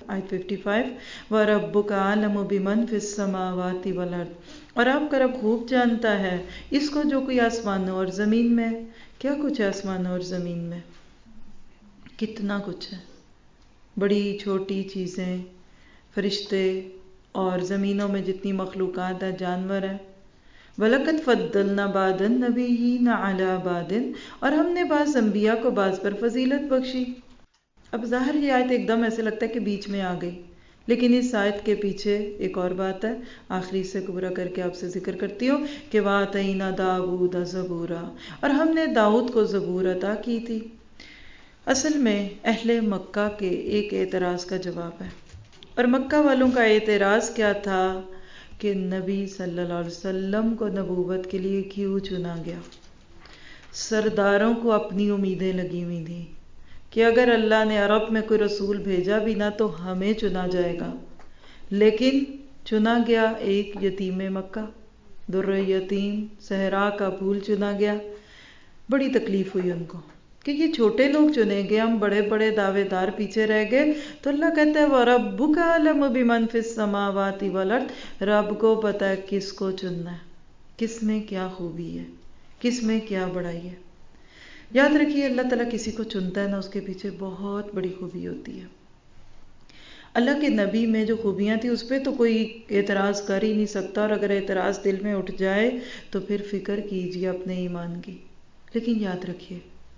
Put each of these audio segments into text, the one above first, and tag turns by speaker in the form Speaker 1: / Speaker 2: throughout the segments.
Speaker 1: آیت 55 وَرَبُّكَ أَعْلَمُ بِمَنْ فِي السَّمَاوَاتِ وَالْأَرْضِ، اور آپ کا رب خوب جانتا ہے اس کو جو کوئی آسمانوں اور زمین میں ہے۔ کیا کچھ ہے آسمانوں اور زمین میں؟ کتنا کچھ ہے، بڑی چھوٹی چیزیں، فرشتے، اور زمینوں میں جتنی مخلوقات ہیں، جانور ہیں۔ وَلَقَدْ فَضَّلْنَا بَعْضَ النَّبِيِّينَ عَلَى بَعْضٍ، اور ہم نے بعض انبیاء کو بعض پر فضیلت بخشی۔ اب ظاہر یہ آیت ایک دم ایسے لگتا ہے کہ بیچ میں آ گئی، لیکن اس آیت کے پیچھے ایک اور بات ہے، آخری سے پورا کر کے آپ سے ذکر کرتی ہوں کہ وَآتَيْنَا دَاوُودَ زَبُورًا، اور ہم نے داؤد کو زبور عطا کی تھی۔ اصل میں اہل مکہ کے ایک اعتراض کا جواب ہے، اور مکہ والوں کا اعتراض کیا تھا کہ نبی صلی اللہ علیہ وسلم کو نبوت کے لیے کیوں چنا گیا۔ سرداروں کو اپنی امیدیں لگی ہوئی تھیں کہ اگر اللہ نے عرب میں کوئی رسول بھیجا بھی نہ تو ہمیں چنا جائے گا، لیکن چنا گیا ایک یتیم مکہ، در یتیم، صحرا کا پھول چنا گیا۔ بڑی تکلیف ہوئی ان کو کہ یہ چھوٹے لوگ چنے گئے، ہم بڑے بڑے دعوے دار پیچھے رہ گئے۔ تو اللہ کہتا ہے وَرَبُّكَ أَعْلَمُ بِمَنْ فِي السَّمَاوَاتِ وَالْأَرْضِ، رب کو پتہ ہے کس کو چننا ہے، کس میں کیا خوبی ہے، کس میں کیا بڑائی ہے۔ یاد رکھیے اللہ تعالیٰ کسی کو چنتا ہے نا، اس کے پیچھے بہت بڑی خوبی ہوتی ہے۔ اللہ کے نبی میں جو خوبیاں تھیں اس پہ تو کوئی اعتراض کر ہی نہیں سکتا، اور اگر اعتراض دل میں اٹھ جائے تو پھر فکر کیجیے اپنے ایمان کی۔ لیکن یاد رکھیے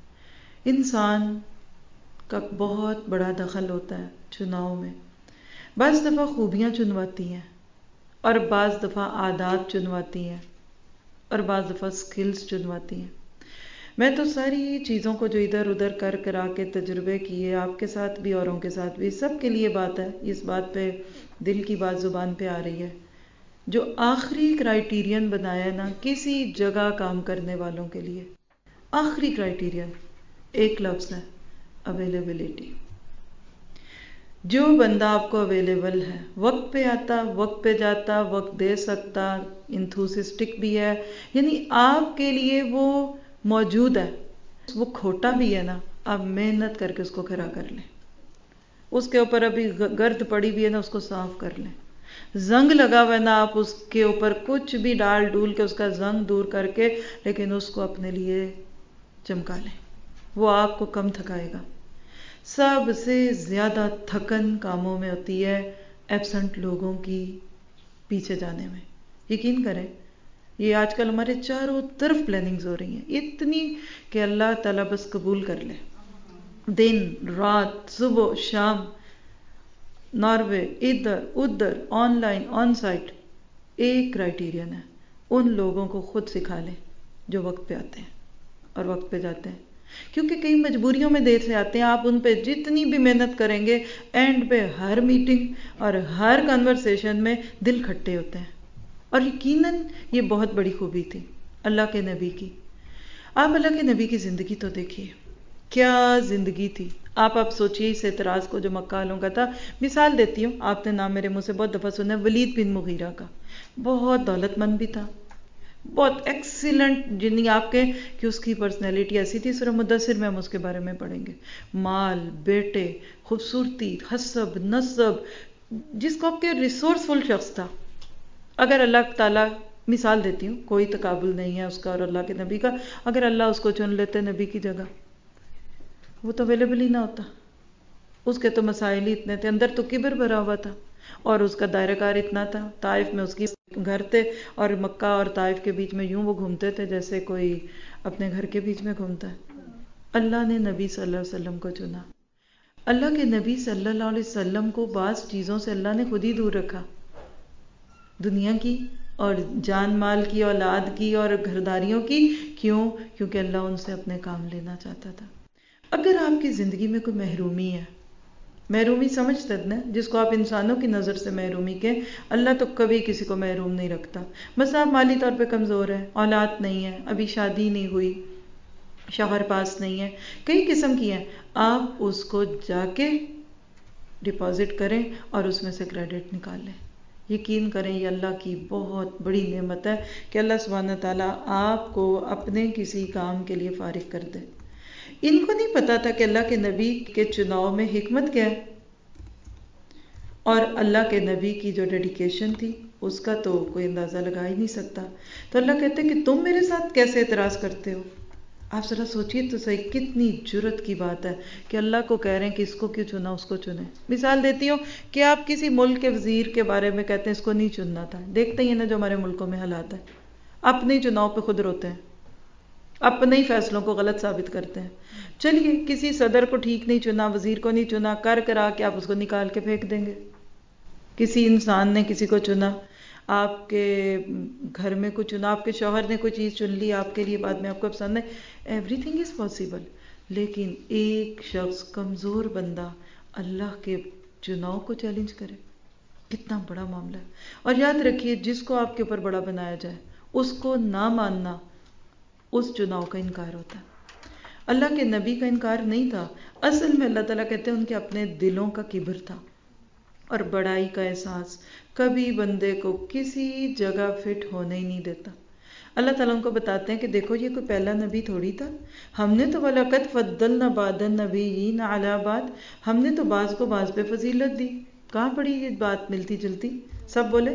Speaker 1: انسان کا بہت بڑا دخل ہوتا ہے چناؤ میں۔ بعض دفعہ خوبیاں چنواتی ہیں، اور بعض دفعہ عادات چنواتی ہیں، اور بعض دفعہ سکلز چنواتی ہیں۔ میں تو ساری چیزوں کو جو ادھر ادھر کر کرا کے تجربے کیے، آپ کے ساتھ بھی اوروں کے ساتھ بھی، سب کے لیے بات ہے، اس بات پہ دل کی بات زبان پہ آ رہی ہے، جو آخری کرائیٹیرین بنایا ہے نا کسی جگہ کام کرنے والوں کے لیے، آخری کرائیٹیرین ایک لفظ ہے، اویلیبلٹی۔ جو بندہ آپ کو اویلیبل ہے، وقت پہ آتا، وقت پہ جاتا، وقت دے سکتا، انتھوسسٹک بھی ہے، یعنی آپ کے لیے وہ موجود ہے، وہ کھوٹا بھی ہے نا، آپ محنت کر کے اس کو کھڑا کر لیں۔ اس کے اوپر ابھی گرد پڑی بھی ہے نا، اس کو صاف کر لیں۔ زنگ لگا ہوا ہے نا، آپ اس کے اوپر کچھ بھی ڈال ڈول کے اس کا زنگ دور کر کے، لیکن اس کو اپنے لیے چمکا لیں، وہ آپ کو کم تھکائے گا۔ سب سے زیادہ تھکن کاموں میں ہوتی ہے ایبسنٹ لوگوں کی پیچھے جانے میں۔ یقین کریں یہ آج کل ہمارے چاروں طرف پلاننگز ہو رہی ہیں اتنی کہ اللہ تعالیٰ بس قبول کر لے۔ دن رات، صبح شام، ناروے، ادھر ادھر، آن لائن، آن سائٹ، ایک کرائیٹیرین ہے، ان لوگوں کو خود سکھا لیں جو وقت پہ آتے ہیں اور وقت پہ جاتے ہیں، کیونکہ کئی مجبوریوں میں دیر سے آتے ہیں۔ آپ ان پہ جتنی بھی محنت کریں گے، اینڈ پہ ہر میٹنگ اور ہر کنورسیشن میں دل کھٹے ہوتے ہیں۔ اور یقیناً یہ بہت بڑی خوبی تھی اللہ کے نبی کی۔ آپ اللہ کے نبی کی زندگی تو دیکھیے، کیا زندگی تھی۔ آپ سوچئے اس اعتراض کو جو مکہ والوں کا تھا۔ مثال دیتی ہوں، آپ نے نام میرے منہ سے بہت دفعہ سنا ہے، ولید بن مغیرہ کا۔ بہت دولت مند بھی تھا، بہت ایکسیلنٹ، جنہیں آپ کہیں کہ اس کی پرسنالٹی ایسی تھی، سورہ مدثر میں ہم اس کے بارے میں پڑھیں گے۔ مال، بیٹے، خوبصورتی، حسب، نسب، جس کو آپ کے ریسورسفل شخص تھا۔ اگر اللہ تعالیٰ، مثال دیتی ہوں، کوئی تقابل نہیں ہے اس کا اور اللہ کے نبی کا، اگر اللہ اس کو چن لیتے نبی کی جگہ، وہ تو اویلیبل ہی نہ ہوتا۔ اس کے تو مسائل ہی اتنے تھے، اندر تو کبر بھرا ہوا تھا، اور اس کا دائرہ کار اتنا تھا، طائف میں اس کی گھر تھے، اور مکہ اور طائف کے بیچ میں یوں وہ گھومتے تھے جیسے کوئی اپنے گھر کے بیچ میں گھومتا ہے۔ اللہ نے نبی صلی اللہ علیہ وسلم کو چنا۔ اللہ کے نبی صلی اللہ علیہ وسلم کو بعض چیزوں سے اللہ نے خود ہی دور رکھا، دنیا کی اور جان مال کی، اولاد کی اور گھرداریوں کی۔ کیوں؟ کیونکہ اللہ ان سے اپنے کام لینا چاہتا تھا۔ اگر آپ کی زندگی میں کوئی محرومی ہے، محرومی سمجھتے ہیں نا، جس کو آپ انسانوں کی نظر سے محرومی کہیں، اللہ تو کبھی کسی کو محروم نہیں رکھتا۔ بس آپ مالی طور پہ کمزور ہیں، اولاد نہیں ہے، ابھی شادی نہیں ہوئی، شوہر پاس نہیں ہے، کئی قسم کی ہیں، آپ اس کو جا کے ڈپازٹ کریں اور اس میں سے کریڈٹ نکال لیں۔ یقین کریں یہ اللہ کی بہت بڑی نعمت ہے کہ اللہ سبحانہ تعالیٰ آپ کو اپنے کسی کام کے لیے فارغ کر دے۔ ان کو نہیں پتا تھا کہ اللہ کے نبی کے چناؤ میں حکمت کیا ہے۔ اور اللہ کے نبی کی جو ڈیڈیکیشن تھی اس کا تو کوئی اندازہ لگا ہی نہیں سکتا. تو اللہ کہتے ہیں کہ تم میرے ساتھ کیسے اعتراض کرتے ہو. آپ ذرا سوچیے تو صحیح، کتنی جرت کی بات ہے کہ اللہ کو کہہ رہے ہیں کہ اس کو کیوں چنا، اس کو چنے. مثال دیتی ہوں کہ آپ کسی ملک کے وزیر کے بارے میں کہتے ہیں اس کو نہیں چننا تھا. دیکھتے ہیں نا جو ہمارے ملکوں میں حالات ہے، اپنے چناؤ پہ خود روتے ہیں، اپنے ہی فیصلوں کو غلط ثابت کرتے ہیں. چلیے کسی صدر کو ٹھیک نہیں چنا، وزیر کو نہیں چنا، کرا کے آپ اس کو نکال کے پھینک دیں گے. کسی انسان نے کسی کو چنا، آپ کے گھر میں کچھ چنا، آپ کے شوہر نے کوئی چیز چن لی آپ کے لیے، بعد میں آپ کو پسند ہے. Everything is possible. لیکن ایک شخص کمزور بندہ اللہ کے چناؤ کو چیلنج کرے، کتنا بڑا معاملہ ہے. اور یاد رکھیے جس کو آپ کے اوپر بڑا بنایا جائے اس کو نہ ماننا اس چناؤ کا انکار ہوتا ہے. اللہ کے نبی کا انکار نہیں تھا، اصل میں اللہ تعالیٰ کہتے ہیں ان کے اپنے دلوں کا کبر تھا اور بڑائی کا احساس کبھی بندے کو کسی جگہ فٹ ہونے ہی نہیں دیتا. اللہ تعالیٰ ان کو بتاتے ہیں کہ دیکھو یہ کوئی پہلا نبی تھوڑی تھا، ہم نے تو وَلَقَدْ فَضَّلْنَا بَعْضَ النَّبِيِّينَ عَلَىٰ بَعْضٍ، ہم نے تو بعض کو بعض پہ فضیلت دی. کہاں پڑی یہ بات ملتی جلتی؟ سب بولے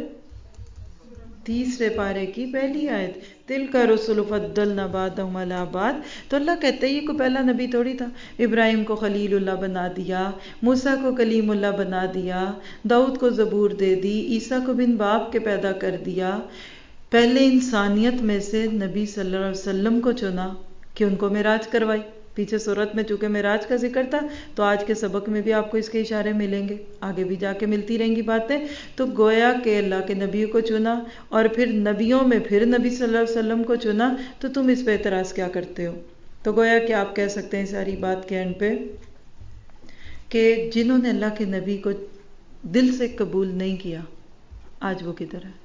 Speaker 1: تیسرے پارے کی پہلی آیت، تِلْكَ الرُّسُلُ فَضَّلْنَا بَعْضَهُمْ عَلَىٰ بَعْضٍ. تو اللہ کہتے ہیں یہ کوئی پہلا نبی تھوڑی تھا. ابراہیم کو خلیل اللہ بنا دیا، موسیٰ کو کلیم اللہ بنا دیا، داؤد کو زبور دے دی، عیسیٰ کو بن باپ کے پیدا کر دیا. پہلے انسانیت میں سے نبی صلی اللہ علیہ وسلم کو چنا کہ ان کو معراج کروائی. پیچھے صورت میں چونکہ معراج کا ذکر تھا تو آج کے سبق میں بھی آپ کو اس کے اشارے ملیں گے، آگے بھی جا کے ملتی رہیں گی باتیں. تو گویا کہ اللہ کے نبیوں کو چنا اور پھر نبیوں میں پھر نبی صلی اللہ علیہ وسلم کو چنا، تو تم اس پہ اعتراض کیا کرتے ہو؟ تو گویا کہ آپ کہہ سکتے ہیں ساری بات کے اینڈ پہ کہ جنہوں نے اللہ کے نبی کو دل سے قبول نہیں کیا آج وہ کدھر ہے.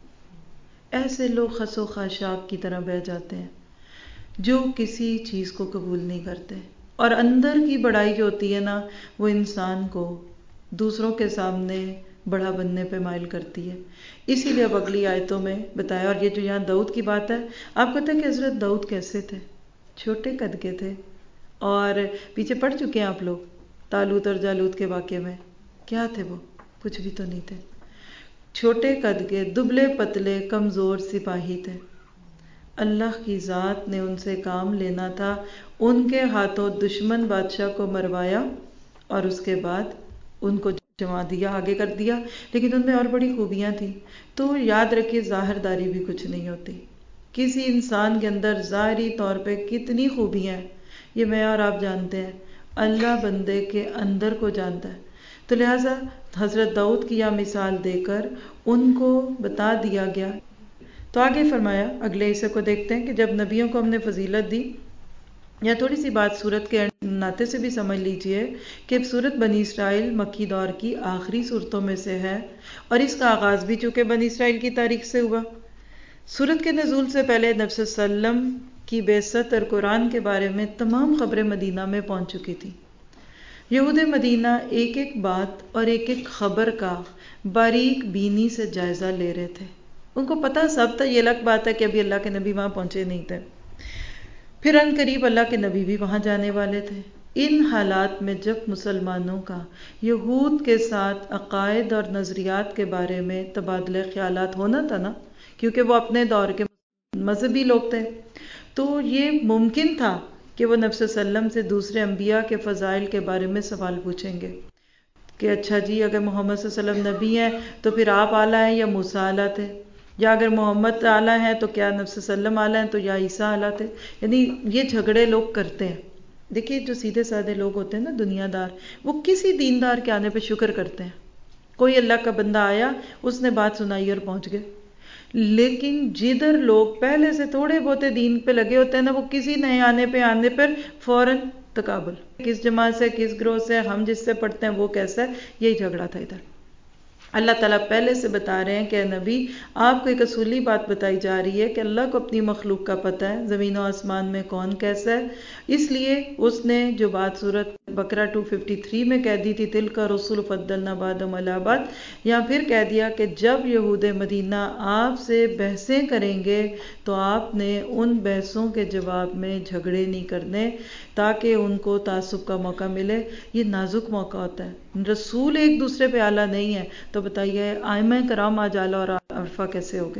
Speaker 1: ایسے لوگ خس و خاشاک کی طرح بہہ جاتے ہیں جو کسی چیز کو قبول نہیں کرتے، اور اندر کی بڑائی جو ہوتی ہے نا وہ انسان کو دوسروں کے سامنے بڑا بننے پہ مائل کرتی ہے. اسی لیے اب اگلی آیتوں میں بتایا. اور یہ جو یہاں داؤد کی بات ہے، آپ کو پتہ ہے کہ حضرت داؤد کیسے تھے؟ چھوٹے قد کے تھے، اور پیچھے پڑھ چکے ہیں آپ لوگ طالوت اور جالوت کے واقعے میں. کیا تھے وہ؟ کچھ بھی تو نہیں تھے. چھوٹے قد کے، دبلے پتلے، کمزور سپاہی تھے. اللہ کی ذات نے ان سے کام لینا تھا، ان کے ہاتھوں دشمن بادشاہ کو مروایا اور اس کے بعد ان کو جما دیا، آگے کر دیا. لیکن ان میں اور بڑی خوبیاں تھیں. تو یاد رکھیے ظاہر داری بھی کچھ نہیں ہوتی. کسی انسان کے اندر ظاہری طور پہ کتنی خوبیاں ہیں یہ میں اور آپ جانتے ہیں، اللہ بندے کے اندر کو جانتا ہے. تو لہٰذا حضرت داؤد کی یہ مثال دے کر ان کو بتا دیا گیا. تو آگے فرمایا، اگلے حصے کو دیکھتے ہیں کہ جب نبیوں کو ہم نے فضیلت دی، یا تھوڑی سی بات سورت کے ناطے سے بھی سمجھ لیجئے کہ سورت بنی اسرائیل مکی دور کی آخری صورتوں میں سے ہے، اور اس کا آغاز بھی چونکہ بنی اسرائیل کی تاریخ سے ہوا. سورت کے نزول سے پہلے نبی صلی اللہ علیہ وسلم کی بعثت اور قرآن کے بارے میں تمام خبریں مدینہ میں پہنچ چکی تھی. یہود مدینہ ایک ایک بات اور ایک ایک خبر کا باریک بینی سے جائزہ لے رہے تھے. ان کو پتہ سب تھا، یہ الگ بات ہے کہ ابھی اللہ کے نبی وہاں پہنچے نہیں تھے. پھر ان قریب اللہ کے نبی بھی وہاں جانے والے تھے. ان حالات میں جب مسلمانوں کا یہود کے ساتھ عقائد اور نظریات کے بارے میں تبادلہ خیالات ہونا تھا نا، کیونکہ وہ اپنے دور کے مذہبی لوگ تھے، تو یہ ممکن تھا کہ وہ نبی صلی اللہ علیہ وسلم سے دوسرے انبیاء کے فضائل کے بارے میں سوال پوچھیں گے کہ اچھا جی اگر محمد صلی اللہ علیہ وسلم نبی ہیں تو پھر آپ اعلیٰ ہیں یا موسیٰ اعلیٰ تھے، یا اگر محمد اعلیٰ ہیں تو کیا نبی صلی اللہ علیہ وسلم اعلیٰ ہیں تو یا عیسیٰ اعلیٰ تھے. یعنی یہ جھگڑے لوگ کرتے ہیں. دیکھیے جو سیدھے سادے لوگ ہوتے ہیں نا، دنیا دار، وہ کسی دیندار کے آنے پہ شکر کرتے ہیں. کوئی اللہ کا بندہ آیا، اس نے بات سنائی اور پہنچ گئے. لیکن جدھر لوگ پہلے سے تھوڑے بہتے دین پہ لگے ہوتے ہیں نا، وہ کسی نئے آنے پر فوراً تقابل، کس جماعت سے، کس گروہ سے، ہم جس سے پڑھتے ہیں وہ کیسا ہے، یہی جھگڑا تھا ادھر. اللہ تعالیٰ پہلے سے بتا رہے ہیں کہ اے نبی آپ کو ایک اصولی بات بتائی جا رہی ہے کہ اللہ کو اپنی مخلوق کا پتہ ہے، زمین و آسمان میں کون کیسا ہے. اس لیے اس نے جو بات سورۃ بقرہ 253 میں کہہ دی تھی تلک رسل فضلنا بعضهم علی بعض، یا پھر کہہ دیا کہ جب یہود مدینہ آپ سے بحثیں کریں گے تو آپ نے ان بحثوں کے جواب میں جھگڑے نہیں کرنے تاکہ ان کو تعصب کا موقع ملے. یہ نازک موقع ہوتا ہے، رسول ایک دوسرے پہ اعلیٰ نہیں ہے. تو بتائیے ائمہ کرام آج اعلیٰ اور عرفہ کیسے ہو گئے؟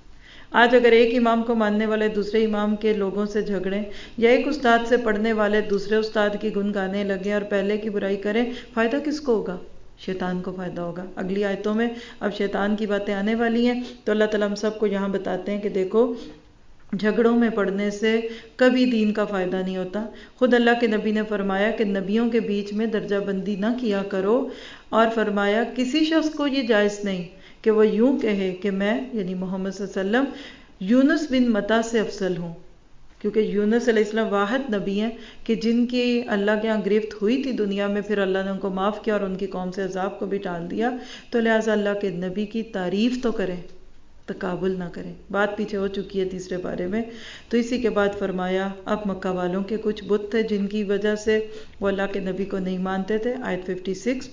Speaker 1: آج اگر ایک امام کو ماننے والے دوسرے امام کے لوگوں سے جھگڑیں، یا ایک استاد سے پڑھنے والے دوسرے استاد کی گن گانے لگیں اور پہلے کی برائی کریں، فائدہ کس کو ہوگا؟ شیطان کو فائدہ ہوگا. اگلی آیتوں میں اب شیطان کی باتیں آنے والی ہیں. تو اللہ تعالیٰ ہم سب کو یہاں بتاتے ہیں کہ دیکھو جھگڑوں میں پڑنے سے کبھی دین کا فائدہ نہیں ہوتا. خود اللہ کے نبی نے فرمایا کہ نبیوں کے بیچ میں درجہ بندی نہ کیا کرو، اور فرمایا کسی شخص کو یہ جائز نہیں کہ وہ یوں کہے کہ میں یعنی محمد صلی اللہ علیہ وسلم یونس بن متا سے افضل ہوں، کیونکہ یونس علیہ السلام واحد نبی ہیں کہ جن کی اللہ کے یہاں گرفت ہوئی تھی دنیا میں، پھر اللہ نے ان کو معاف کیا اور ان کی قوم سے عذاب کو بھی ٹال دیا. تو لہٰذا اللہ کے نبی کی تعریف تو کریں، تقابل نہ کریں. بات پیچھے ہو چکی ہے تیسرے بارے میں. تو اسی کے بعد فرمایا اب مکہ والوں کے کچھ بت تھے جن کی وجہ سے وہ اللہ کے نبی کو نہیں مانتے تھے. آیت 56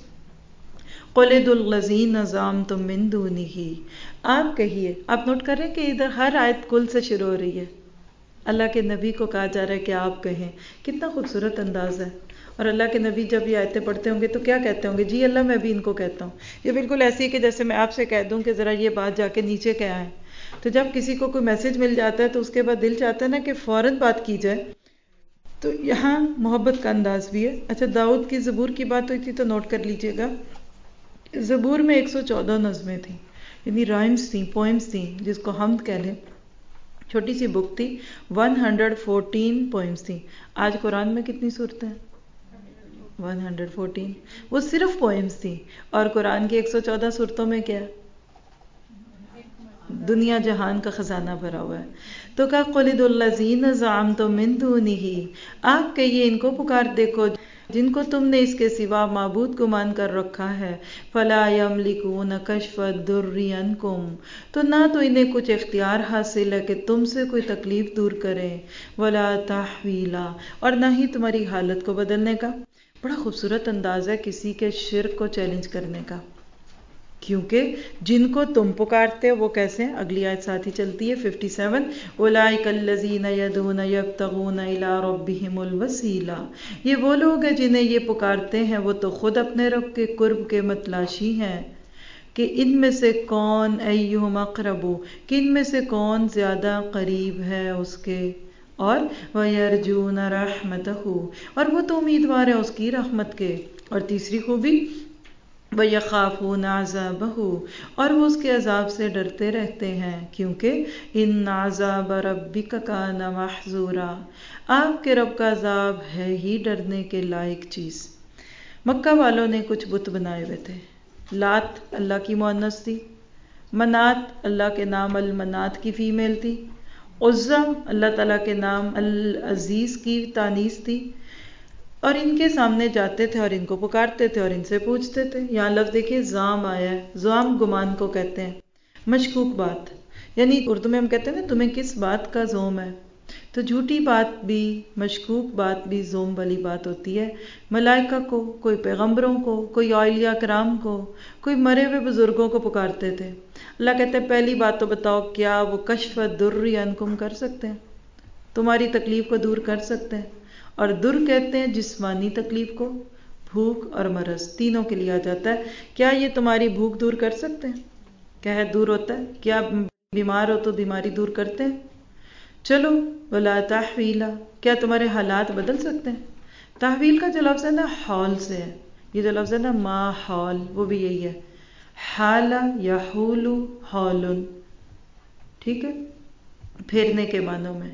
Speaker 1: قُلِ ادْعُوا الَّذِينَ زَعَمْتُم مِّن دُونِهِ. آپ کہیے، آپ نوٹ کر رہے ہیں کہ ادھر ہر آیت کل سے شروع ہو رہی ہے. اللہ کے نبی کو کہا جا رہا ہے کہ آپ کہیں. کتنا خوبصورت انداز ہے. اور اللہ کے نبی جب یہ آیتیں پڑھتے ہوں گے تو کیا کہتے ہوں گے؟ جی اللہ میں بھی ان کو کہتا ہوں. یہ بالکل ایسی ہے کہ جیسے میں آپ سے کہہ دوں کہ ذرا یہ بات جا کے نیچے کیا ہے. تو جب کسی کو کوئی میسج مل جاتا ہے تو اس کے بعد دل چاہتا ہے نا کہ فوراً بات کی جائے. تو یہاں محبت کا انداز بھی ہے. اچھا داؤد کی زبور کی بات ہوئی تھی تو نوٹ کر لیجئے گا. زبور میں 114 نظمیں تھیں، یعنی رائمز تھیں، پوئمز تھیں، جس کو حمد کہہ لیں. چھوٹی سی بک تھی، 114 پوئمز تھیں. آج قرآن میں کتنی صورتیں ہیں؟ 114. وہ صرف پوئمز تھیں. اور قرآن کی 114 صورتوں میں کیا ہے؟ دنیا جہان کا خزانہ بھرا ہوا ہے. تو کہا قُلِ ادْعُوا الَّذِينَ زَعَمْتُم مِّن دُونِهِ. آپ کہیے ان کو پکار دیکھو جن کو تم نے اس کے سوا معبود گمان کر رکھا ہے. فَلَا يَمْلِكُونَ كَشْفَ الضُّرِّ عَنْكُمْ. تو نہ تو انہیں کچھ اختیار حاصل ہے کہ تم سے کوئی تکلیف دور کریں. وَلَا تَحْوِيلًا. اور نہ ہی تمہاری حالت کو بدلنے کا. بڑا خوبصورت انداز ہے کسی کے شرک کو چیلنج کرنے کا، کیونکہ جن کو تم پکارتے ہو وہ کیسے ہیں؟ اگلی آیت ساتھ ہی چلتی ہے 57 اولئک الذین یدعون یبتغون الی ربہم الوسیلہ. یہ وہ لوگ ہیں جنہیں یہ پکارتے ہیں وہ تو خود اپنے رب کے قرب کے متلاشی ہیں کہ ان میں سے کون ایہم اقرب، کہ ان میں سے کون زیادہ قریب ہے اس کے. اور وَيَرْجُونَ رَحْمَتَهُ. اور وہ تو امیدوار ہے اس کی رحمت کے. اور تیسری خوبی وَيَخَافُونَ عَذَابَهُ. اور وہ اس کے عذاب سے ڈرتے رہتے ہیں کیونکہ إِنَّ عَذَابَ رَبِّكَ كَانَ مَحْذُورًا. آپ کے رب کا عذاب ہے ہی ڈرنے کے لائق چیز. مکہ والوں نے کچھ بت بنائے ہوئے تھے. لات اللہ کی مؤنث تھی، منات اللہ کے نام المنات کی فیمیل تھی، عزا اللہ تعالیٰ کے نام العزیز کی تانیث تھی. اور ان کے سامنے جاتے تھے اور ان کو پکارتے تھے اور ان سے پوچھتے تھے. یہاں لفظ دیکھیے زام آیا ہے. زام گمان کو کہتے ہیں، مشکوک بات. یعنی اردو میں ہم کہتے ہیں نا تمہیں کس بات کا زوم ہے. تو جھوٹی بات بھی، مشکوک بات بھی زوم والی بات ہوتی ہے. ملائکہ کو، کوئی پیغمبروں کو، کوئی اولیاء کرام کو، کوئی مرے ہوئے بزرگوں کو پکارتے تھے. اللہ کہتے ہیں پہلی بات تو بتاؤ کیا وہ کشف الضر عنکم کر سکتے ہیں؟ تمہاری تکلیف کو دور کر سکتے ہیں؟ اور در کہتے ہیں جسمانی تکلیف کو، بھوک اور مرض تینوں کے لیے آ جاتا ہے. کیا یہ تمہاری بھوک دور کر سکتے ہیں؟ کیا ہے دور ہوتا ہے؟ کیا بیمار ہو تو بیماری دور کرتے ہیں؟ چلو ولا تحویلا. کیا تمہارے حالات بدل سکتے ہیں؟ تحویل کا جو لفظ ہے نا حال سے ہے. یہ جو لفظ ہے نا ما حال وہ بھی یہی ہے. حال یحول حال، ٹھیک ہے، پھیرنے کے معنوں میں.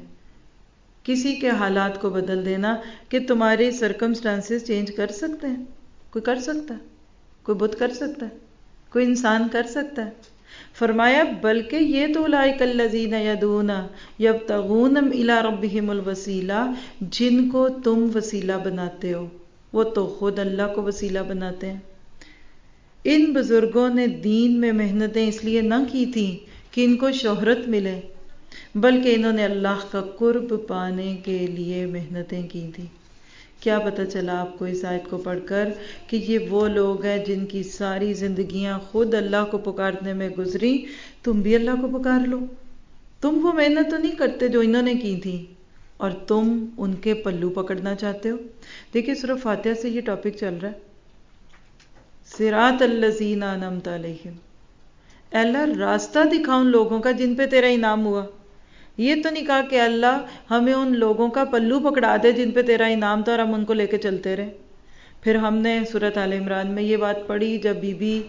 Speaker 1: کسی کے حالات کو بدل دینا کہ تمہارے سرکمسٹانسز چینج کر سکتے ہیں. کوئی کر سکتا ہے؟ کوئی بت کر سکتا ہے؟ کوئی انسان کر سکتا ہے؟ فرمایا بلکہ یہ تو اولئک الذین یدعون یبتغون الی ربہم الوسیلہ، جن کو تم وسیلہ بناتے ہو وہ تو خود اللہ کو وسیلہ بناتے ہیں. ان بزرگوں نے دین میں محنتیں اس لیے نہ کی تھیں کہ ان کو شہرت ملے، بلکہ انہوں نے اللہ کا قرب پانے کے لیے محنتیں کی تھیں۔ کیا پتہ چلا آپ کو اس آیت کو پڑھ کر کہ یہ وہ لوگ ہیں جن کی ساری زندگیاں خود اللہ کو پکارنے میں گزری۔ تم بھی اللہ کو پکار لو، تم وہ محنت تو نہیں کرتے جو انہوں نے کی تھی، اور تم ان کے پلو پکڑنا چاہتے ہو۔ دیکھیں سورہ فاتحہ سے یہ ٹاپک چل رہا ہے، صراط الذین انعمت علیہم، اے اللہ راستہ دکھا ان لوگوں کا جن پہ تیرا انعام ہوا۔ یہ تو نہیں کہا کہ اللہ ہمیں ان لوگوں کا پلو پکڑا دے جن پہ تیرا انعام تھا اور ہم ان کو لے کے چلتے رہے۔ پھر ہم نے سورۃ آل عمران میں یہ بات پڑھی جب بی بی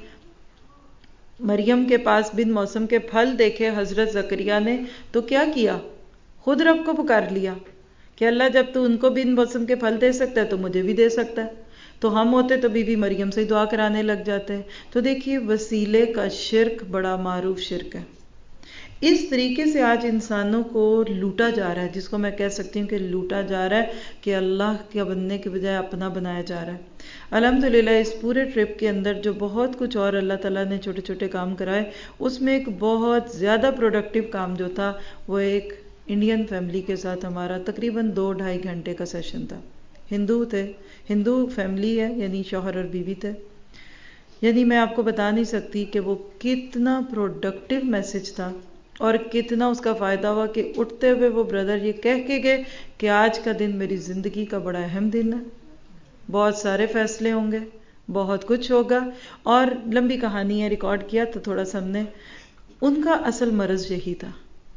Speaker 1: مریم کے پاس بن موسم کے پھل دیکھے حضرت زکریا نے تو کیا کیا؟ خود رب کو پکار لیا کہ اللہ جب تو ان کو بن موسم کے پھل دے سکتا ہے تو مجھے بھی دے سکتا ہے۔ تو ہم ہوتے تو بی بی مریم سے دعا کرانے لگ جاتے۔ تو دیکھیے وسیلے کا شرک بڑا معروف شرک ہے۔ اس طریقے سے آج انسانوں کو لوٹا جا رہا ہے، جس کو میں کہہ سکتی ہوں کہ لوٹا جا رہا ہے، کہ اللہ کے بننے کے بجائے اپنا بنایا جا رہا ہے۔ الحمدللہ اس پورے ٹرپ کے اندر جو بہت کچھ اور اللہ تعالیٰ نے چھوٹے چھوٹے کام کرائے، اس میں ایک بہت زیادہ پروڈکٹیو کام جو تھا وہ ایک انڈین فیملی کے ساتھ ہمارا تقریباً 2-2.5 گھنٹے کا سیشن تھا۔ ہندو تھے، ہندو فیملی ہے، یعنی شوہر اور بیوی تھے۔ یعنی میں آپ کو بتا نہیں سکتی کہ وہ کتنا پروڈکٹیو میسج تھا اور کتنا اس کا فائدہ ہوا کہ اٹھتے ہوئے وہ بردر یہ کہہ کے گئے کہ آج کا دن میری زندگی کا بڑا اہم دن ہے، بہت سارے فیصلے ہوں گے، بہت کچھ ہوگا۔ اور لمبی کہانی ہے، ریکارڈ کیا تو تھوڑا سا ہم نے، ان کا اصل مرض یہی تھا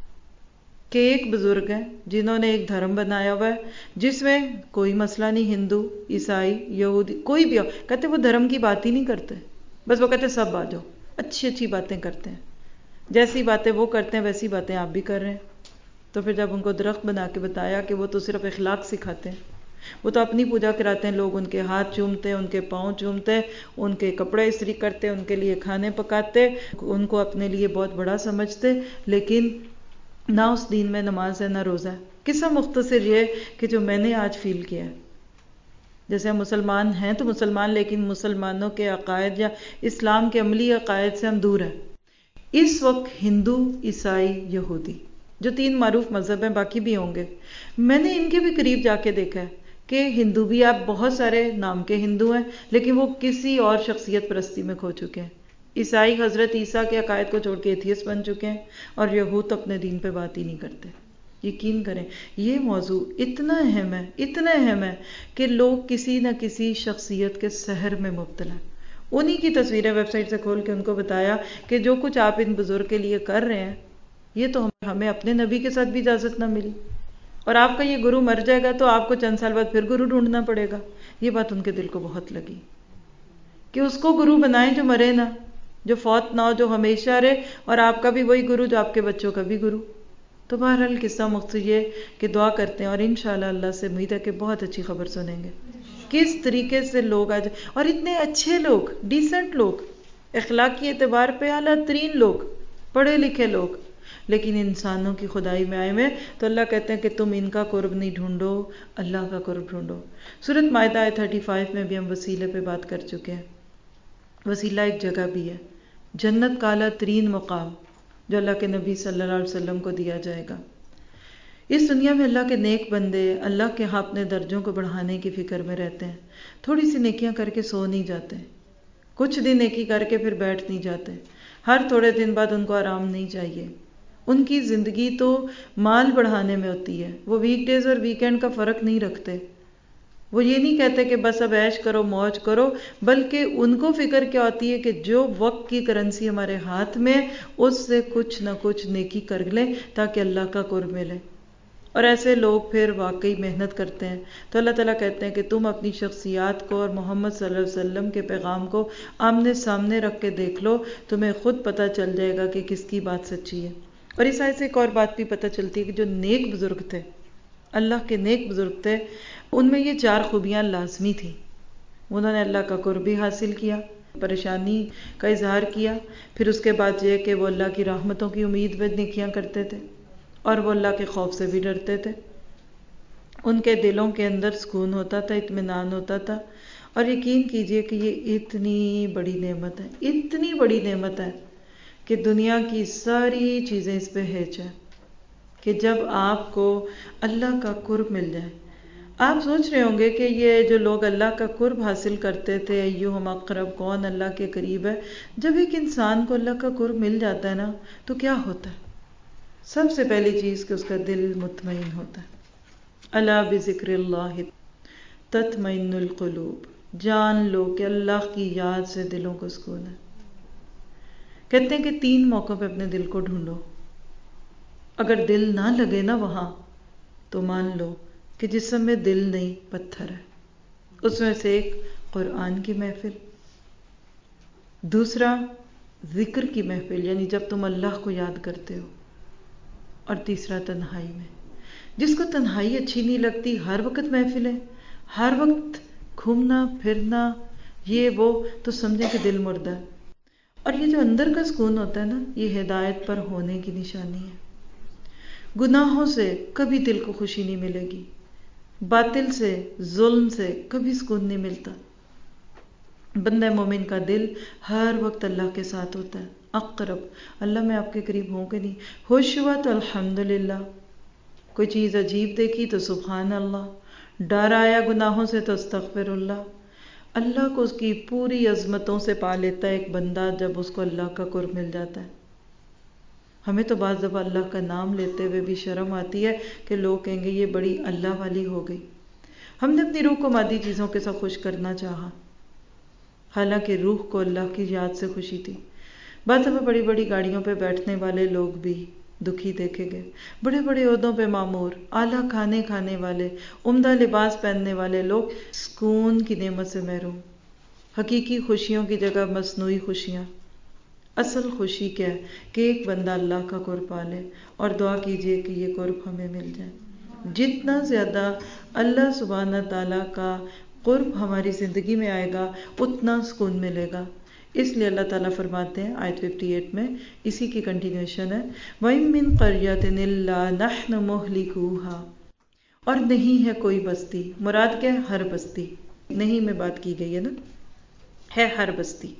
Speaker 1: کہ ایک بزرگ ہیں جنہوں نے ایک دھرم بنایا ہوا ہے جس میں کوئی مسئلہ نہیں، ہندو، عیسائی، یہودی، کوئی بھی ہو، کہتے وہ دھرم کی بات ہی نہیں کرتے، بس وہ کہتے سب آ جاؤ، اچھی اچھی باتیں کرتے ہیں، جیسی باتیں وہ کرتے ہیں ویسی باتیں آپ بھی کر رہے ہیں۔ تو پھر جب ان کو درخت بنا کے بتایا کہ وہ تو صرف اخلاق سکھاتے ہیں، وہ تو اپنی پوجا کراتے ہیں، لوگ ان کے ہاتھ چومتے ہیں، ان کے پاؤں چومتے ہیں، ان کے کپڑے استری کرتے ہیں، ان کے لیے کھانے پکاتے، ان کو اپنے لیے بہت بڑا سمجھتے، لیکن نہ اس دین میں نماز ہے نہ روزہ ہے۔ قصہ مختصر یہ کہ جو میں نے آج فیل کیا ہے، جیسے ہم مسلمان ہیں تو مسلمان، لیکن مسلمانوں کے عقائد یا اسلام کے عملی عقائد سے ہم دور ہیں۔ اس وقت ہندو، عیسائی، یہودی جو 3 معروف مذہب ہیں، باقی بھی ہوں گے، میں نے ان کے بھی قریب جا کے دیکھا ہے کہ ہندو بھی آپ بہت سارے نام کے ہندو ہیں لیکن وہ کسی اور شخصیت پرستی میں کھو چکے ہیں۔ عیسائی حضرت عیسیٰ کے عقائد کو چھوڑ کے ایتھیسٹ بن چکے ہیں، اور یہود اپنے دین پہ بات ہی نہیں کرتے۔ یقین کریں یہ موضوع اتنا اہم ہے، اتنا اہم ہے کہ لوگ کسی نہ کسی شخصیت کے سحر میں مبتلا ہیں۔ انہی کی تصویریں ویب سائٹ سے کھول کے ان کو بتایا کہ جو کچھ آپ ان بزرگ کے لیے کر رہے ہیں یہ تو ہمیں اپنے نبی کے ساتھ بھی اجازت نہ ملی، اور آپ کا یہ گرو مر جائے گا تو آپ کو چند سال بعد پھر گرو ڈھونڈنا پڑے گا۔ یہ بات ان کے دل کو بہت لگی کہ اس کو گرو بنائیں جو مرے نہ، جو فوت نہ ہو، جو ہمیشہ رہے، اور آپ کا بھی وہی گرو جو آپ کے بچوں کا بھی گرو۔ تو بہرحال قصہ مختصر یہ کہ دعا کرتے ہیں اور انشاءاللہ اللہ سے امید ہے کہ بہت اچھی خبر سنیں گے، کس طریقے سے لوگ آج، اور اتنے اچھے لوگ، ڈیسنٹ لوگ، اخلاقی اعتبار پہ اعلیٰ ترین لوگ، پڑھے لکھے لوگ، لیکن انسانوں کی خدائی میں آئے ہوئے۔ تو اللہ کہتے ہیں کہ تم ان کا قرب نہیں ڈھونڈو، اللہ کا قرب ڈھونڈو۔ سورۃ مائدہ آیت 35 میں بھی ہم وسیلے پہ بات کر چکے ہیں۔ وسیلہ ایک جگہ بھی ہے، جنت کا اعلیٰ ترین مقام جو اللہ کے نبی صلی اللہ علیہ وسلم کو دیا جائے گا۔ اس دنیا میں اللہ کے نیک بندے اللہ کے ہاں اپنے درجوں کو بڑھانے کی فکر میں رہتے ہیں، تھوڑی سی نیکیاں کر کے سو نہیں جاتے، کچھ دن نیکی کر کے پھر بیٹھ نہیں جاتے، ہر تھوڑے دن بعد ان کو آرام نہیں چاہیے۔ ان کی زندگی تو مال بڑھانے میں ہوتی ہے، وہ ویک ڈیز اور ویکینڈ کا فرق نہیں رکھتے، وہ یہ نہیں کہتے کہ بس اب عیش کرو موج کرو، بلکہ ان کو فکر کیا ہوتی ہے کہ جو وقت کی کرنسی ہمارے ہاتھ میں، اس سے کچھ نہ کچھ نیکی کر لیں تاکہ اللہ کا قرب ملے۔ اور ایسے لوگ پھر واقعی محنت کرتے ہیں۔ تو اللہ تعالیٰ کہتے ہیں کہ تم اپنی شخصیات کو اور محمد صلی اللہ علیہ وسلم کے پیغام کو آمنے سامنے رکھ کے دیکھ لو، تمہیں خود پتہ چل جائے گا کہ کس کی بات سچی ہے۔ اور اس آیت سے ایک اور بات بھی پتہ چلتی ہے کہ جو نیک بزرگ تھے، اللہ کے نیک بزرگ تھے، ان میں یہ 4 خوبیاں لازمی تھیں۔ انہوں نے اللہ کا قرب بھی حاصل کیا، پریشانی کا اظہار کیا، پھر اس کے بعد یہ کہ وہ اللہ کی رحمتوں کی امید میں نیکیاں کرتے تھے، اور وہ اللہ کے خوف سے بھی ڈرتے تھے۔ ان کے دلوں کے اندر سکون ہوتا تھا، اطمینان ہوتا تھا، اور یقین کیجئے کہ یہ اتنی بڑی نعمت ہے، اتنی بڑی نعمت ہے کہ دنیا کی ساری چیزیں اس پہ ہیچ ہے کہ جب آپ کو اللہ کا قرب مل جائے. آپ سوچ رہے ہوں گے کہ یہ جو لوگ اللہ کا قرب حاصل کرتے تھے، ایہم اقرب، کون اللہ کے قریب ہے. جب ایک انسان کو اللہ کا قرب مل جاتا ہے نا تو کیا ہوتا ہے؟ سب سے پہلی چیز کہ اس کا دل مطمئن ہوتا ہے. الا بذکر اللہ تطمئن القلوب. جان لو کہ اللہ کی یاد سے دلوں کو سکون ہے. کہتے ہیں کہ 3 موقعوں پہ اپنے دل کو ڈھونڈو. اگر دل نہ لگے نا وہاں تو مان لو کہ جسم میں دل نہیں، پتھر ہے. اس میں سے ایک قرآن کی محفل، دوسرا ذکر کی محفل یعنی جب تم اللہ کو یاد کرتے ہو، اور تیسرا تنہائی میں. جس کو تنہائی اچھی نہیں لگتی، ہر وقت محفلیں، ہر وقت گھومنا پھرنا یہ وہ، تو سمجھے کہ دل مردہ ہے. اور یہ جو اندر کا سکون ہوتا ہے نا، یہ ہدایت پر ہونے کی نشانی ہے. گناہوں سے کبھی دل کو خوشی نہیں ملے گی، باطل سے، ظلم سے کبھی سکون نہیں ملتا. بندہ مومن کا دل ہر وقت اللہ کے ساتھ ہوتا ہے. اقرب، اللہ میں آپ کے قریب ہوں کہ نہیں. ہوش ہوا تو الحمدللہ، کوئی چیز عجیب دیکھی تو سبحان اللہ، ڈر آیا گناہوں سے تو استغفر اللہ. اللہ کو اس کی پوری عظمتوں سے پا لیتا ہے ایک بندہ جب اس کو اللہ کا قرب مل جاتا ہے. ہمیں تو بعض دفعہ اللہ کا نام لیتے ہوئے بھی شرم آتی ہے کہ لوگ کہیں گے یہ بڑی اللہ والی ہو گئی. ہم نے اپنی روح کو مادی چیزوں کے ساتھ خوش کرنا چاہا، حالانکہ روح کو اللہ کی یاد سے خوشی تھی. بعض دفعہ بڑی بڑی گاڑیوں پہ بیٹھنے والے لوگ بھی دکھی دیکھے گئے، بڑے بڑے عہدوں پہ مامور، اعلیٰ کھانے کھانے والے، عمدہ لباس پہننے والے لوگ سکون کی نعمت سے محروم. حقیقی خوشیوں کی جگہ مصنوعی خوشیاں. اصل خوشی کیا ہے کہ ایک بندہ اللہ کا قرب پالے، اور دعا کیجئے کہ یہ قرب ہمیں مل جائے. جتنا زیادہ اللہ سبحانہ تعالیٰ کا قرب ہماری زندگی میں آئے گا اتنا سکون ملے گا. اس لیے اللہ تعالیٰ فرماتے ہیں آیت 58 میں، اسی کی کنٹینیوشن ہے، وَإِن مِّن قَرْيَةٍ إِلَّا نَحْنُ مُهْلِكُوهَا. اور نہیں ہے کوئی بستی، مراد کیا ہے؟ ہر بستی. نہیں میں بات کی گئی ہے نا، ہے ہر بستی.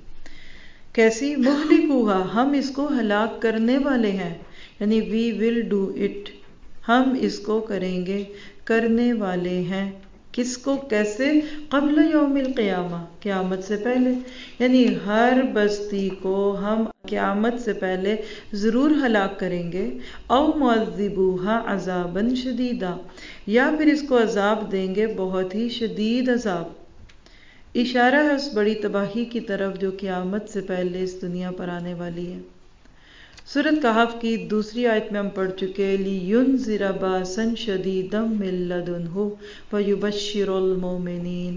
Speaker 1: کیسی؟ مُهْلِكُوهَا، ہم اس کو ہلاک کرنے والے ہیں، یعنی we will do it، ہم اس کو کریں گے، کرنے والے ہیں. کس کو؟ کیسے؟ قبل یوم القیامہ، قیامت سے پہلے. یعنی ہر بستی کو ہم قیامت سے پہلے ضرور ہلاک کریں گے. او معذبوها عذابا شدیدا، یا پھر اس کو عذاب دیں گے بہت ہی شدید عذاب. اشارہ ہے اس بڑی تباہی کی طرف جو قیامت سے پہلے اس دنیا پر آنے والی ہے. سورۃ کہف کی دوسری آیت میں ہم پڑھ چکے، لِيُنذِرَ بَأْسًا شَدِيدًا مِّن لَّدُنْهُ وَيُبَشِّرَ الْمُؤْمِنِينَ.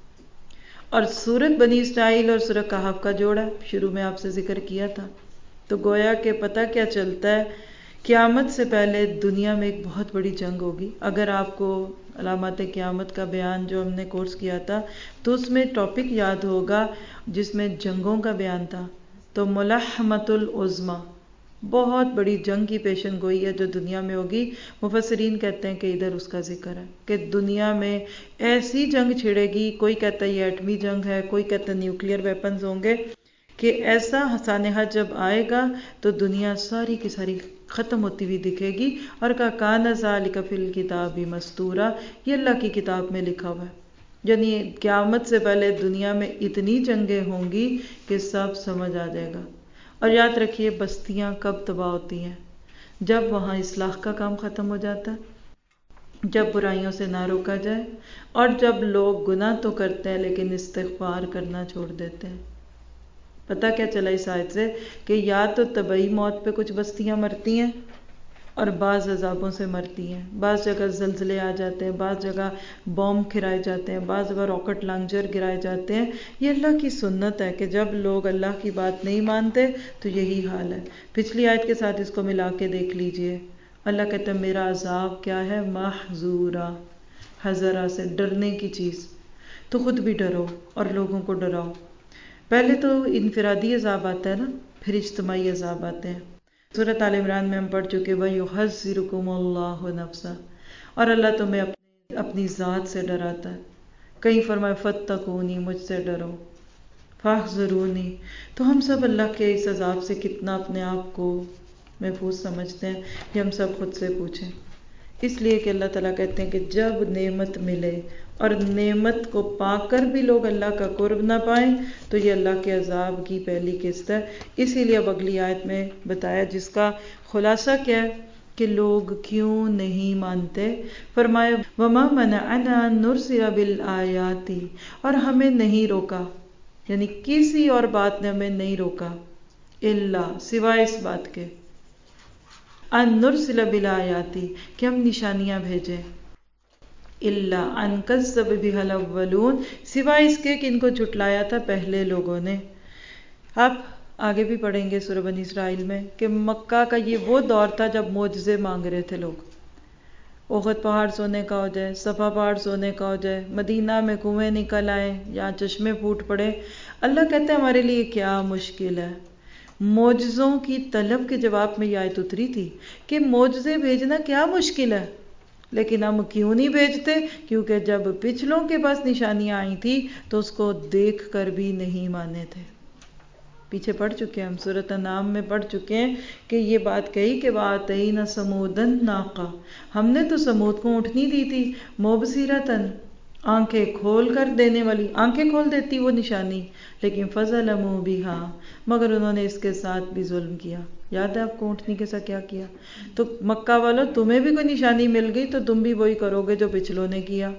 Speaker 1: اور سورۃ بنی اسرائیل اور سورۃ کہف کا جوڑا شروع میں آپ سے ذکر کیا تھا. تو گویا کہ پتہ کیا چلتا ہے، قیامت سے پہلے دنیا میں ایک بہت بڑی جنگ ہوگی. اگر آپ کو علامات قیامت کا بیان جو ہم نے کورس کیا تھا تو اس میں ٹاپک یاد ہوگا جس میں جنگوں کا بیان تھا. تو ملحمۃ العظمیٰ، بہت بڑی جنگ کی پیشن گوئی ہے جو دنیا میں ہوگی. مفسرین کہتے ہیں کہ ادھر اس کا ذکر ہے کہ دنیا میں ایسی جنگ چھڑے گی، کوئی کہتا ہے یہ ایٹمی جنگ ہے، کوئی کہتا ہے نیوکلیئر ویپنز ہوں گے، کہ ایسا سانحہ جب آئے گا تو دنیا ساری کی ساری ختم ہوتی ہوئی دکھے گی. اور کہا کان ذالک فی الکتاب مستورا، یہ اللہ کی کتاب میں لکھا ہوا ہے. یعنی قیامت سے پہلے دنیا میں اتنی جنگیں ہوں گی کہ سب سمجھ آ جائے گا. اور یاد رکھیے بستیاں کب تباہ ہوتی ہیں؟ جب وہاں اصلاح کا کام ختم ہو جاتا ہے، جب برائیوں سے نہ روکا جائے، اور جب لوگ گناہ تو کرتے ہیں لیکن استغفار کرنا چھوڑ دیتے ہیں. پتہ کیا چلا اس آیت سے کہ یا تو طبعی موت پہ کچھ بستیاں مرتی ہیں اور بعض عذابوں سے مرتی ہیں. بعض جگہ زلزلے آ جاتے ہیں، بعض جگہ بومب گرائے جاتے ہیں، بعض جگہ راکٹ لانچر گرائے جاتے ہیں. یہ اللہ کی سنت ہے کہ جب لوگ اللہ کی بات نہیں مانتے تو یہی حال ہے. پچھلی آیت کے ساتھ اس کو ملا کے دیکھ لیجئے. اللہ کہتا ہے میرا عذاب کیا ہے؟ محذورا، حذرا سے ڈرنے کی چیز. تو خود بھی ڈرو اور لوگوں کو ڈراؤ. پہلے تو انفرادی عذاب آتا ہے نا، پھر اجتماعی عذاب آتے ہیں. سورۃ آل عمران میں ہم پڑھ چکے وَيُحَذِّرُكُمُ اللَّهُ نَفْسَهُ، اور اللہ تمہیں اپنی ذات سے ڈراتا ہے کہیں فرمایا فاتقونی، مجھ سے ڈرو، فاحذرونی۔ تو ہم سب اللہ کے اس عذاب سے کتنا اپنے آپ کو محفوظ سمجھتے ہیں، یہ ہم سب خود سے پوچھیں۔ اس لیے کہ اللہ تعالیٰ کہتے ہیں کہ جب نعمت ملے اور نعمت کو پا کر بھی لوگ اللہ کا قرب نہ پائیں تو یہ اللہ کے عذاب کی پہلی قسط ہے۔ اسی لیے اب اگلی آیت میں بتایا جس کا خلاصہ کیا ہے کہ لوگ کیوں نہیں مانتے۔ فرمایا وَمَا مَنَعَنَا أَن نُرْسِلَ بِالْآيَاتِ، اور ہمیں نہیں روکا، یعنی کسی اور بات نے ہمیں نہیں روکا، اللہ سوائے اس بات کے، ان نرسل بالآیات کہ ہم نشانیاں بھیجیں، الا ان کذب بها الاولون سوائے اس کے کہ ان کو جھٹلایا تھا پہلے لوگوں نے۔ اب آگے بھی پڑھیں گے سورہ بنی اسرائیل میں کہ مکہ کا یہ وہ دور تھا جب معجزے مانگ رہے تھے لوگ، احد پہاڑ سونے کا ہو جائے، صفا پہاڑ سونے کا ہو جائے، مدینہ میں کنویں نکل آئے یا چشمے پھوٹ پڑے۔ اللہ کہتے ہیں ہمارے لیے کیا مشکل ہے۔ معجزوں کی طلب کے جواب میں یہ آیت اتری تھی کہ معجزے بھیجنا کیا مشکل ہے، لیکن ہم کیوں نہیں بھیجتے؟ کیونکہ جب پچھلوں کے پاس نشانیاں آئی تھی تو اس کو دیکھ کر بھی نہیں مانے تھے۔ پیچھے پڑھ چکے ہیں ہم سورۃ انعام میں پڑھ چکے ہیں کہ یہ بات کہی کہ وَآتَيْنَا ثَمُودَ النَّاقَةَ، ہم نے تو سمود کو اونٹنی دی تھی، مُبْصِرَةً آنکھیں کھول کر دینے والی، آنکھیں کھول دیتی وہ نشانی، لیکن فَظَلَمُوا بِهَا، مگر انہوں نے اس کے ساتھ بھی ظلم کیا۔ یاد ہے آپ کو اونٹنی کے ساتھ کیا کیا؟ تو مکہ والوں تمہیں بھی کوئی نشانی مل گئی تو تم بھی وہی کرو گے جو پچھلوں نے کیا،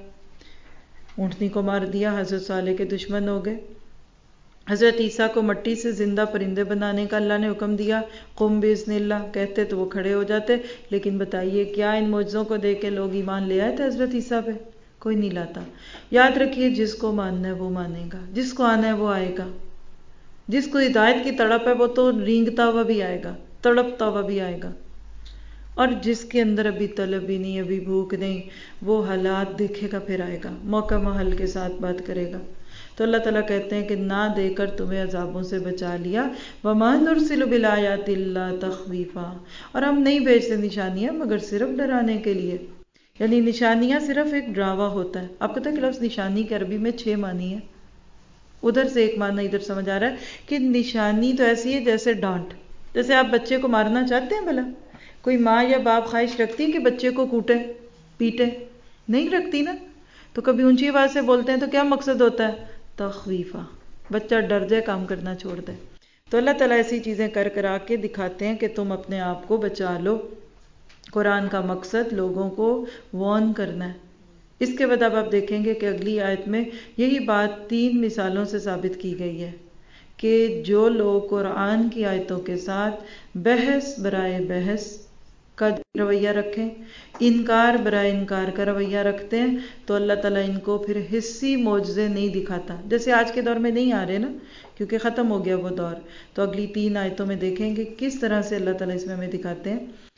Speaker 1: اونٹنی کو مار دیا، حضرت صالح کے دشمن ہو گئے۔ حضرت عیسیٰ کو مٹی سے زندہ پرندے بنانے کا اللہ نے حکم دیا، قم بِإِذْنِ اللہ کہتے تو وہ کھڑے ہو جاتے، لیکن بتائیے کیا ان معجزوں کو دیکھ کے لوگ ایمان لے آئے تھے حضرت عیسیٰ پہ؟ کوئی نہیں لاتا۔ یاد رکھیے جس کو ماننا ہے وہ مانے گا، جس کو آنا ہے وہ آئے گا، جس کو ہدایت کی تڑپ ہے وہ تو رینگتا ہوا بھی آئے گا، تڑپتا ہوا بھی آئے گا، اور جس کے اندر ابھی طلب بھی نہیں، ابھی بھوک نہیں، وہ حالات دیکھے گا پھر آئے گا، موقع محل کے ساتھ بات کرے گا۔ تو اللہ تعالیٰ کہتے ہیں کہ نہ دے کر تمہیں عذابوں سے بچا لیا، وَمَا نُرْسِلُ بِالْآيَاتِ إِلَّا تَخْوِيفًا، اور ہم نہیں بھیجتے نشانیاں مگر صرف ڈرانے کے لیے، یعنی نشانیاں صرف ایک ڈراوا ہوتا ہے۔ آپ کو پتہ ہے کہ لفظ نشانی کے عربی میں 6 معنی ہے، ادھر سے ایک معنی ادھر سمجھ آ رہا ہے کہ نشانی تو ایسی ہے جیسے ڈانٹ، جیسے آپ بچے کو مارنا چاہتے ہیں، بھلا کوئی ماں یا باپ خواہش رکھتی ہے کہ بچے کو کوٹے پیٹے؟ نہیں رکھتی نا۔ تو کبھی اونچی آواز سے بولتے ہیں تو کیا مقصد ہوتا ہے؟ تخویفہ، بچہ ڈر جائے، کام کرنا چھوڑ دے۔ تو اللہ تعالیٰ ایسی چیزیں کر کرا کے دکھاتے ہیں کہ تم اپنے آپ کو بچا لو۔ قرآن کا مقصد لوگوں کو وارن کرنا ہے۔ اس کے بعد اب آپ دیکھیں گے کہ اگلی آیت میں یہی بات 3 مثالوں سے ثابت کی گئی ہے کہ جو لوگ قرآن کی آیتوں کے ساتھ بحث برائے بحث کا رویہ رکھیں، انکار برائے انکار کا رویہ رکھتے ہیں، تو اللہ تعالیٰ ان کو پھر حسی معجزے نہیں دکھاتا، جیسے آج کے دور میں نہیں آ رہے نا، کیونکہ ختم ہو گیا وہ دور۔ تو اگلی 3 آیتوں میں دیکھیں گے کس طرح سے اللہ تعالیٰ اس میں ہمیں دکھاتے ہیں